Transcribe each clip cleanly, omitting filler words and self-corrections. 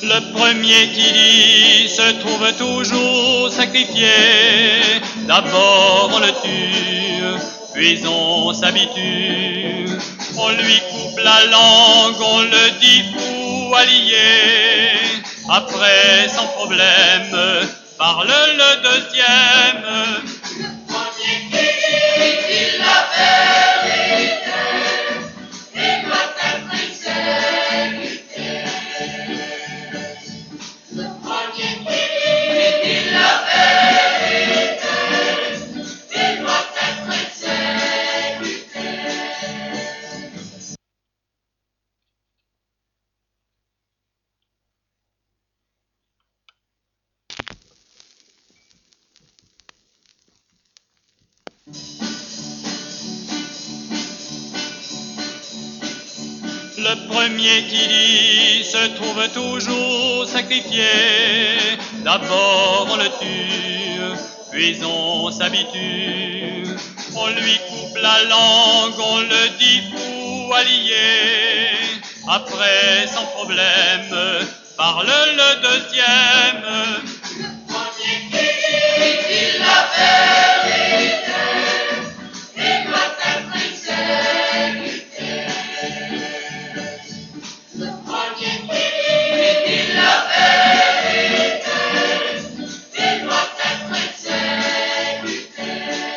Le premier qui dit se trouve toujours sacrifié. D'abord on le tue, puis on s'habitue. On lui coupe la langue, on le dit fou allié. Après sans problème, parle le deuxième. Le premier qui dit la vérité, il doit être exécuté. Le premier qui dit la vérité, il doit être exécuté. Le premier qui dit se trouve toujours sacrifié. D'abord on le tue, puis on s'habitue. On lui coupe la langue, on le dit fou allié. Après sans problème, parle le deuxième. Le premier qui dit la vérité, il doit être exécuté. Le premier qui dit la vérité, il doit être exécuté.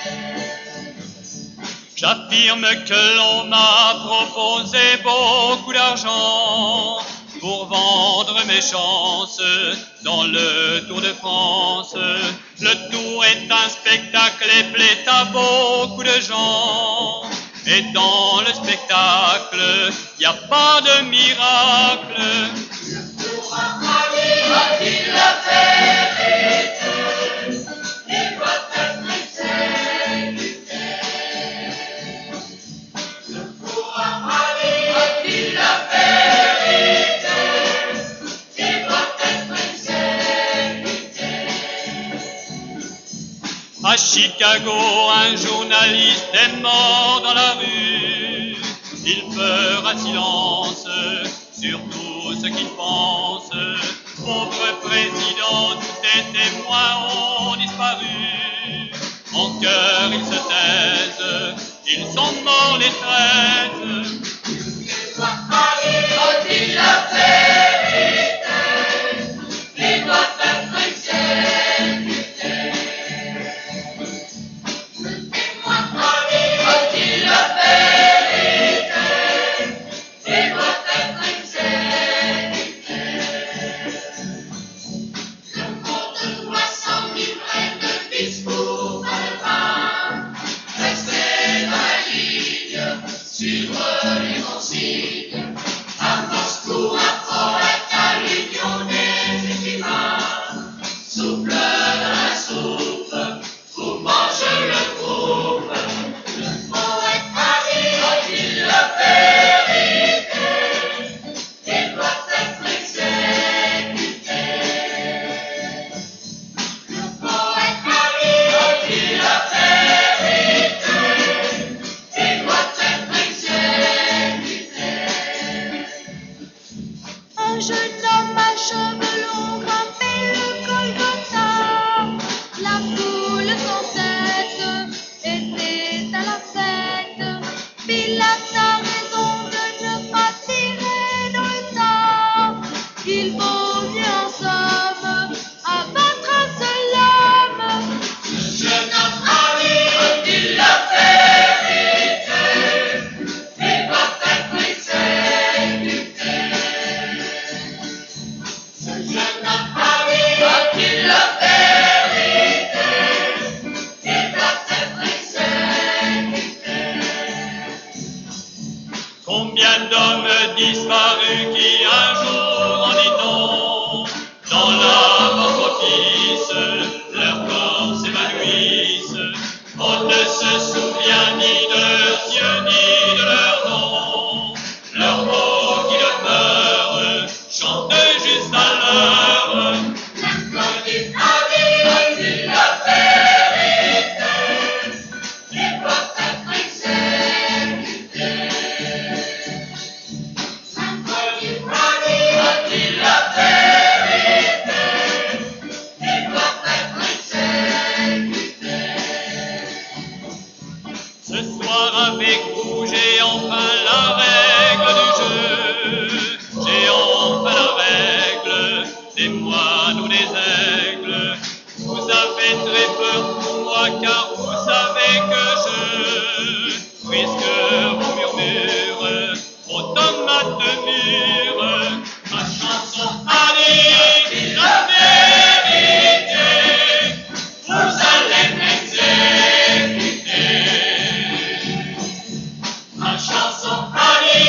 J'affirme que l'on m'a proposé beaucoup d'argent pour vendre mes chances dans le Tour de France. Le Tour est un spectacle et plaît à beaucoup de gens. Et dans le spectacle, y a pas de miracle. Pour un mari dit la vérité, il doit être exécuté. Pour un mari dit la vérité, il doit être exécuté. À Chicago, un journaliste est mort dans la rue. Il fera silence sur tout ce qu'il pense. Pauvre président, tous tes témoins ont disparu. En cœur, ils se taisent, ils sont morts les 13. Pour un mari dit la vérité, il doit être exécuté. Le témoin dit la vérité, il doit être exécuté. Le monde doit s'enivrer de discours à le vin, rester dans la ligne, suivre les consignes. À Moscou, un poète à l'union des écrivains, souffle dans la soupe, vous mangez le groupe. Le poète dit la vérité, il doit être exécuté. Le poète dit la vérité, il doit être exécuté. Un jeune homme à cheveux longs grimpait le Golgotha. La foule sans cesse était à la fête. Pilate a raison de ne pas tirer dans le tas. Il vaut mieux en somme abattre un seul homme. Ce jeune homme dit la vérité, il doit être exécuté. Ce jeune homme dit la vérité, il doit être exécuté. Combien d'hommes disparus qui un jour en dit non, dans la mort propice, leurs corps s'évanouissent. On ne se souvient ni de leurs yeux ni de leur nom. Leurs mots qui demeurent chantent juste à l'heure. L'inconnu dit la vérité, il doit être exécuté. L'inconnu dit la vérité. Ce soir avec vous, j'ai enfin la règle du jeu. J'ai enfin la règle des moines ou des aigles. Vous avez très peur pour moi car vous savez que je risque vos murmures, vos tomates mûres. Ma chanson a dit la vérité, vous allez m'exécuter. Ma chanson a dit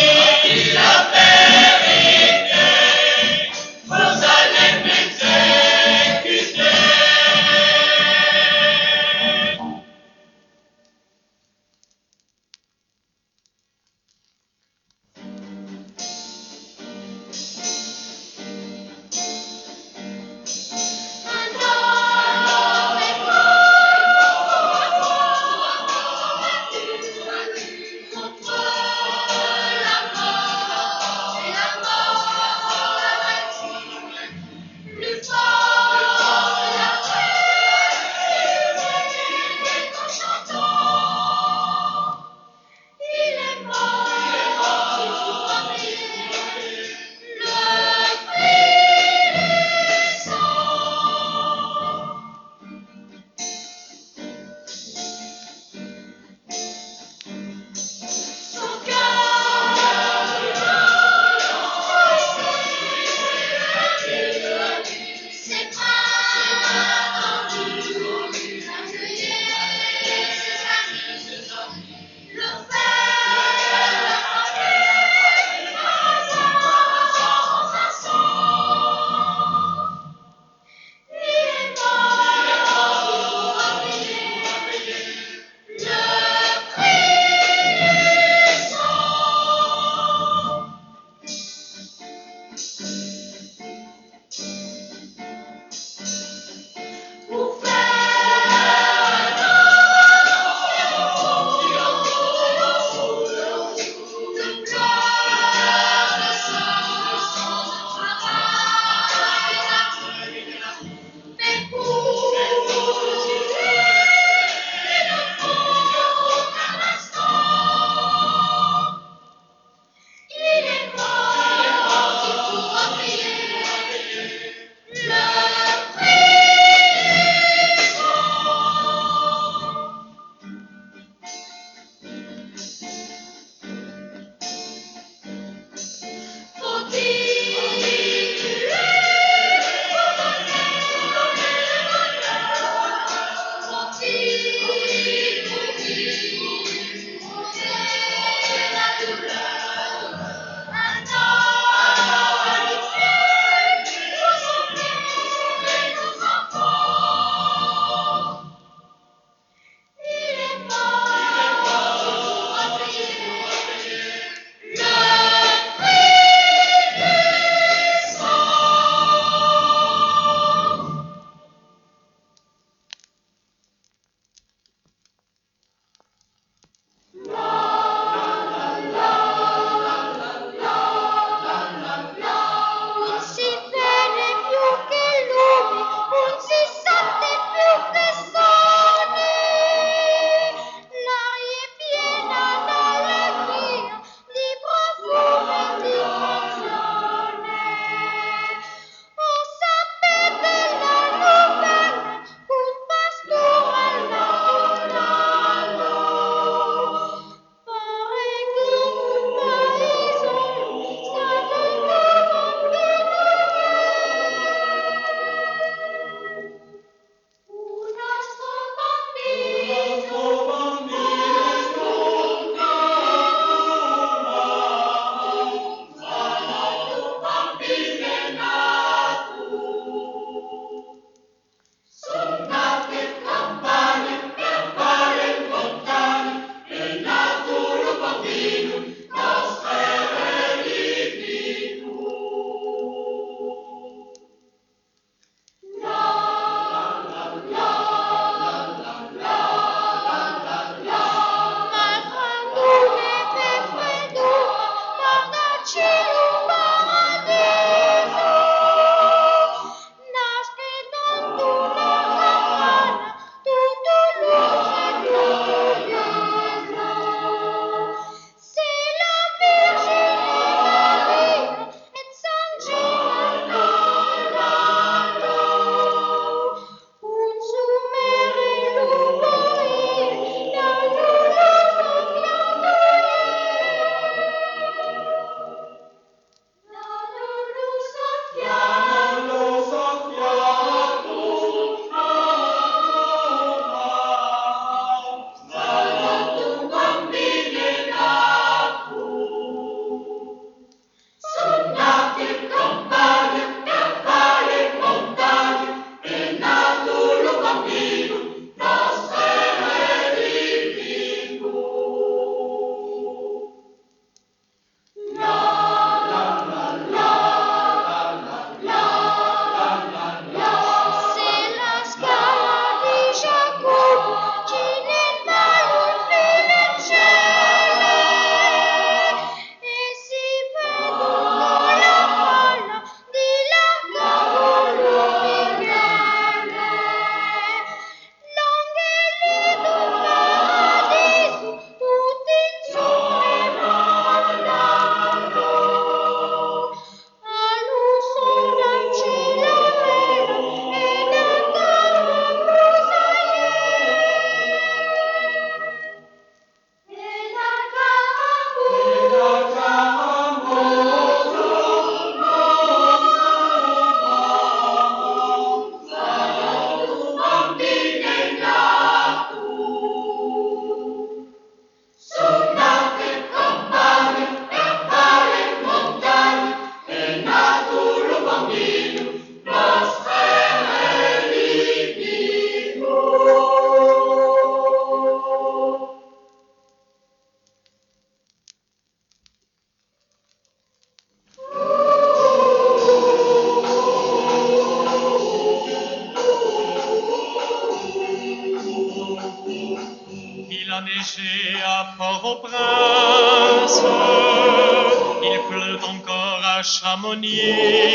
pêcher à Port-au-Prince, il pleut encore à Chamonix.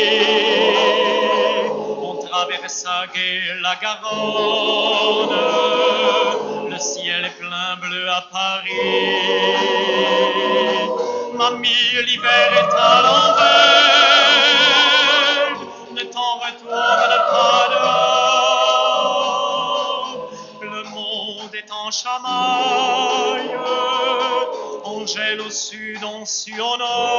On traverse à gai la Garonne, le ciel est plein bleu à Paris. Mamie, l'hiver est à l'envers, ne t'en retourne pas dehors. Le monde est en chamaille, on gèle au sud, on sue au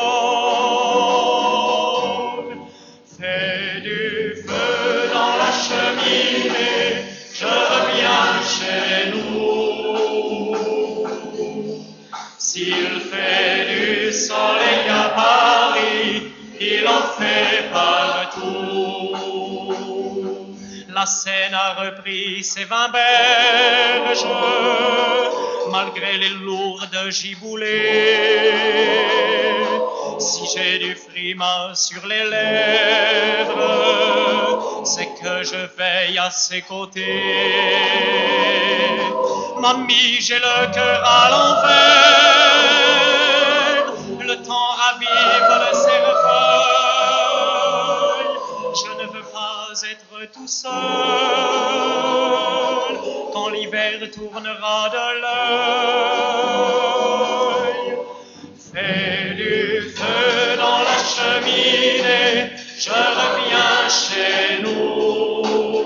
nord. Fais du feu dans la cheminée, je reviens chez nous. S'il fait du soleil à Paris, il en fait partout. La Seine a repris ses 20 berges, malgré les lourdes giboulées. Si j'ai du frima sur les lèvres, c'est que je veille à ses côtés. Mamie, j'ai le cœur à l'envers, le temps ravive le cercueil. Je ne veux pas être tout seul quand l'hiver tournera de l'œil. Fais du feu dans la cheminée, je reviens chez nous.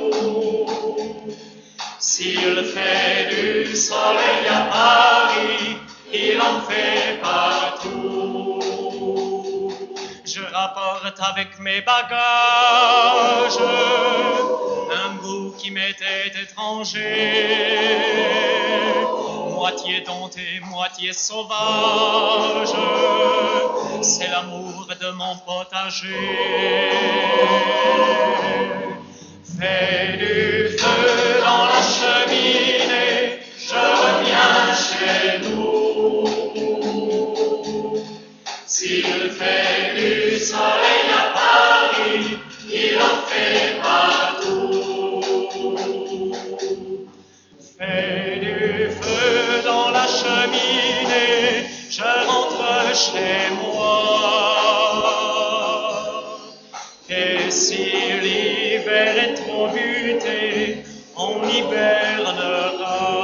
S'il fait du soleil à Paris, il en fait partout. Je rapporte avec mes bagages un goût qui m'était étranger, moitié dompté, moitié sauvage, c'est l'amour de mon potager. Fais du feu dans la cheminée, je reviens chez nous. S'il fait du soleil à Paris, il en fait partout. Fais du feu dans la cheminée, je rentre chez moi. Et si l'hiver est trop buté, on hibernera.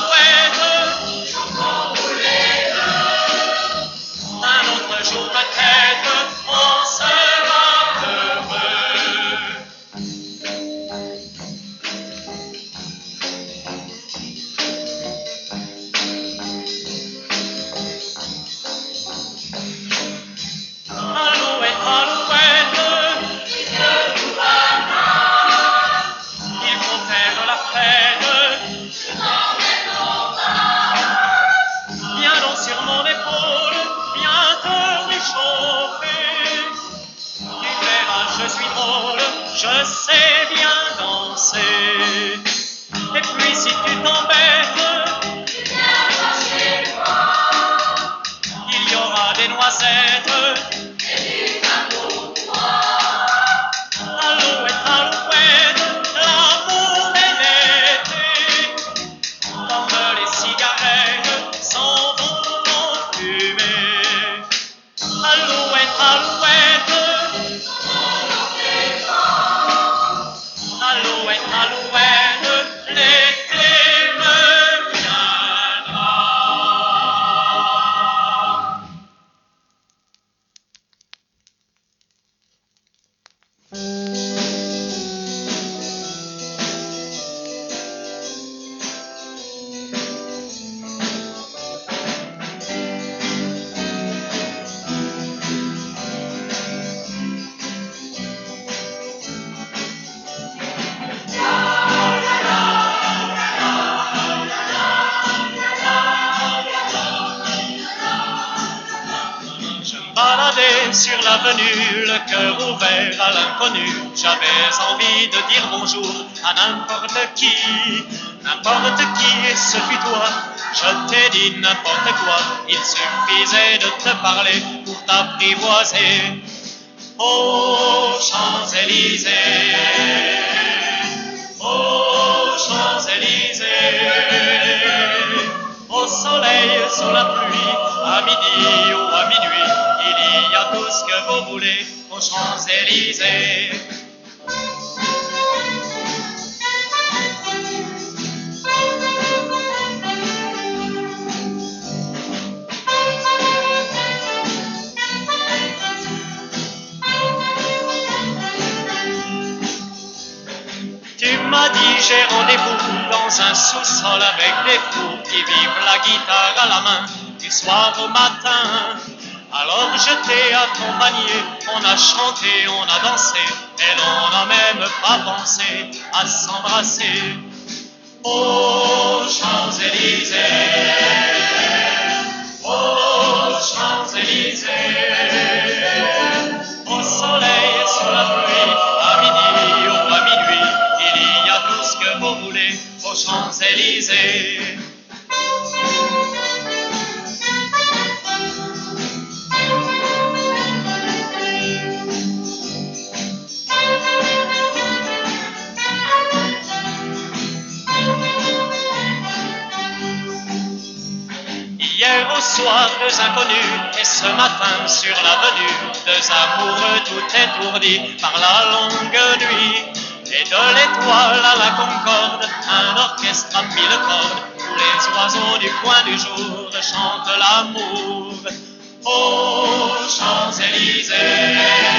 Alouette, un autre jour peut-être. danser, viens danser. Et puis si tu t'embêtes, il y aura des noisettes. Alouette, alouette, l'amour est l'été. Comme les cigarettes s'en vont en fumée. Alouette, alouette, alouette, alouette, l'été me viendra. Je me baladais sur l'avenue, le cœur ouvert à l'inconnu. J'avais envie de dire bonjour à n'importe qui, et ce fut toi. Je t'ai dit n'importe quoi, il suffisait de te parler pour t'apprivoiser. Aux Champs-Élysées, aux Champs-Élysées, au soleil, sous la pluie, à midi ou à minuit, il y a tout ce que vous voulez aux Champs-Élysées. Tu m'as dit j'ai rendez-vous dans un sous-sol avec des fous qui vivent la guitare à la main du soir au matin. Alors je t'ai accompagné, on a chanté, on a dansé, et l'on n'a même pas pensé à s'embrasser. Aux Champs-Élysées, aux Champs-Élysées, au soleil, sous la pluie, à midi ou à minuit, il y a tout ce que vous voulez aux Champs-Élysées. Hier au soir, deux inconnus, et ce matin sur l'avenue, deux amoureux tout étourdis par la longue nuit. Et de l'étoile à la concorde, un orchestre à mille cordes, où les oiseaux du coin du jour chantent l'amour. Aux Champs-Élysées,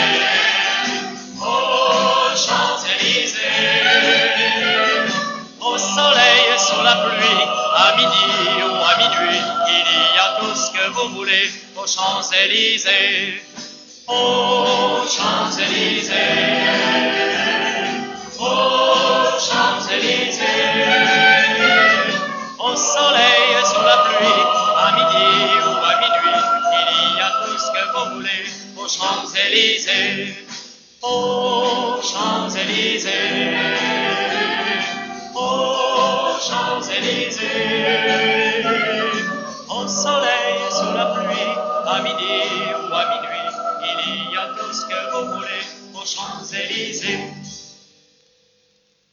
aux Champs-Élysées, au soleil, sous la pluie, à midi ou à minuit, il y a tout ce que vous voulez aux Champs-Élysées. Aux Champs-Élysées, aux Champs-Élysées, au soleil, sous la pluie, à midi ou à minuit, il y a tout ce que vous voulez aux Champs-Élysées. Aux Champs-Élysées, aux Champs-Élysées, au soleil, sous la pluie, à midi ou à minuit, il y a tout ce que vous voulez aux Champs-Élysées.